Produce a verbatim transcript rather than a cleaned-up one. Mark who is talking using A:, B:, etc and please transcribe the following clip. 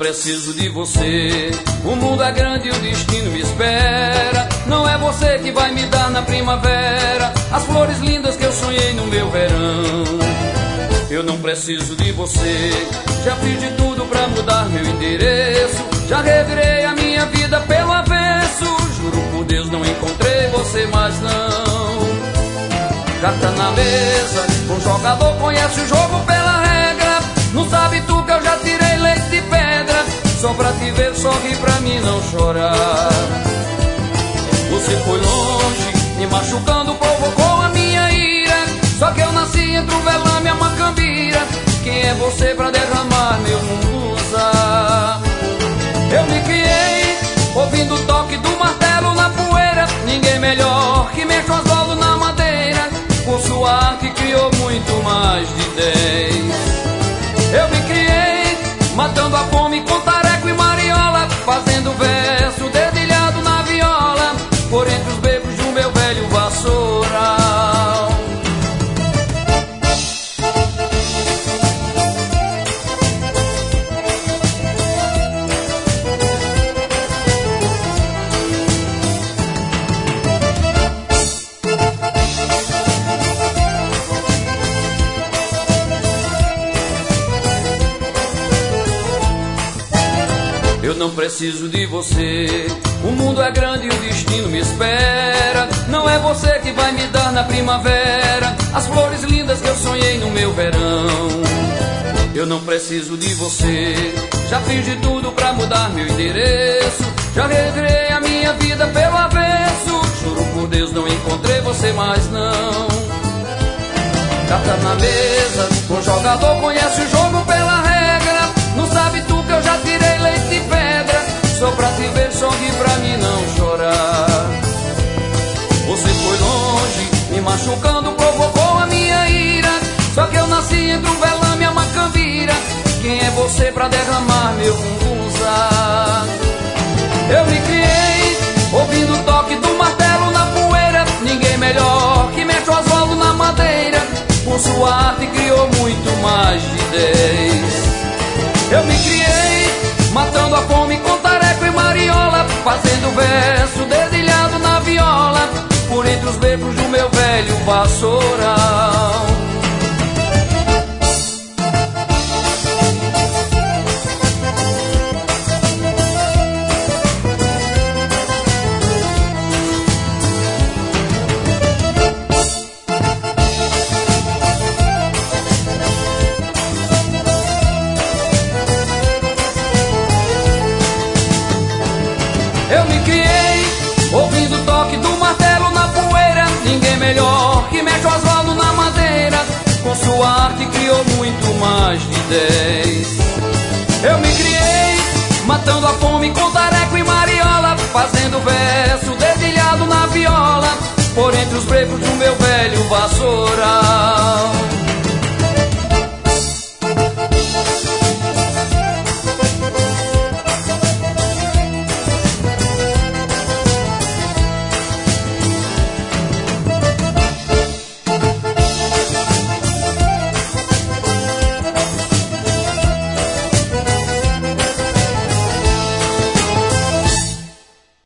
A: preciso de você. O mundo é grande e o destino me espera. Não é você que vai me dar na primavera as flores lindas que eu sonhei no meu verão. Eu não preciso de você. Já fiz de tudo pra mudar meu endereço. Já revirei a minha vida pelo avesso. Juro por Deus, não encontrei você mais não. Carta na mesa, o jogador conhece o jogo pela regra. Não sabe tu que eu já tirei leite de pedra. Só pra te ver sorrir, pra mim não chorar. Você foi longe, me machucando, provocou a minha ira. Só que eu nasci entre o velame e a macambira. Quem é você pra derramar meu musa? Eu me criei ouvindo o toque do martelo na poeira. Ninguém melhor que mexe o asfalto na madeira. Por sua arte criou muito mais de dez. Eu me criei matando a fome com tareco e mariola, fazendo verso dedilhado na viola, por entre os becos do meu velho vassoural. Eu não preciso de você. O mundo é grande e o destino me espera. Não é você que vai me dar na primavera as flores lindas que eu sonhei no meu verão. Eu não preciso de você. Já fiz de tudo pra mudar meu endereço. Já revirei a minha vida pelo avesso. Juro por Deus, não encontrei você mais não. Carta na mesa, o jogador conhece o jogo pela regra. Não sabe tu que eu já tirei leite de pedra. Só pra te ver sorrir, pra mim não chorar. Você foi longe, me machucando, provocou a minha ira. Só que eu nasci entre um velame e a macambira. Quem é você pra derramar meu musa? Eu me criei ouvindo o toque do martelo na poeira. Ninguém melhor que mexe o asfalto na madeira. Por sua arte criou muito mais de dez. Eu me criei matando a fome com tareco e mariola, fazendo verso dedilhado na viola, por entre os becos do meu velho vassoural. Eu me criei ouvindo o toque do martelo na poeira. Ninguém melhor que mexe o asfalto na madeira. Com sua arte criou muito mais de dez. Eu me criei matando a fome com tareco e mariola, fazendo verso dedilhado na viola, por entre os becos do meu velho